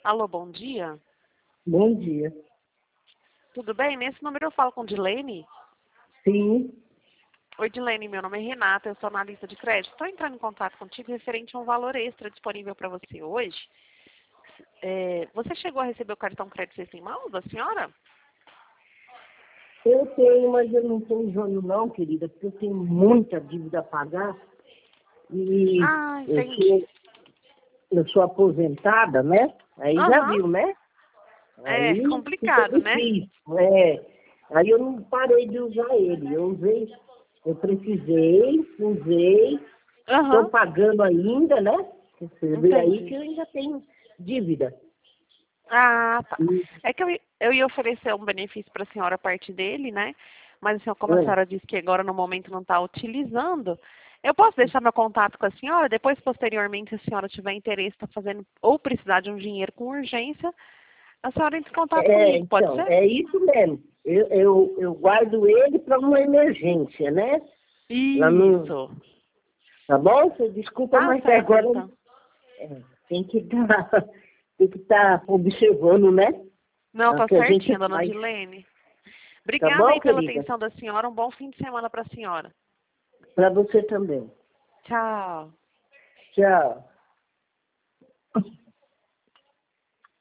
Alô, bom dia. Bom dia. Tudo bem? Nesse número eu falo com Dilene. Sim, Oi, Dilene, meu nome é Renata, eu sou analista de crédito. Estou entrando em contato contigo referente a um valor extra disponível para você hoje. Você chegou a receber o cartão crédito em mãos da senhora? eu tenho, mas eu não estou usando não, querida, porque eu tenho muita dívida a pagar e Ah, eu entendi. sou, eu sou aposentada, né? Aí já Aham, viu, né? é Aí fica complicado, né? difícil. Aí eu não parei de usar ele. Eu usei, eu precisei, usei, estou Aham, pagando ainda, né? Você vê aí que entendi. eu ainda tenho dívida. Ah, tá. E, É que eu ia oferecer um benefício para a senhora a partir dele, né? Mas assim, como a é, senhora disse que agora no momento não está utilizando, eu posso deixar meu contato com a senhora, depois posteriormente, se a senhora tiver interesse, está fazendo ou precisar de um dinheiro com urgência, a senhora entra em contato comigo, pode então, ser? é isso mesmo. Eu guardo ele para uma emergência, né? Lá no, Isso. tá bom? Você desculpa, Tá mas certo, agora então. tem que estar tem que estar observando, né? Não, O tá que a gente certinho, dona faz. Dilene. Tá Obrigada bom, aí pela querida? atenção da senhora. Um bom fim de semana para a senhora. Para você também. Tchau. Tchau.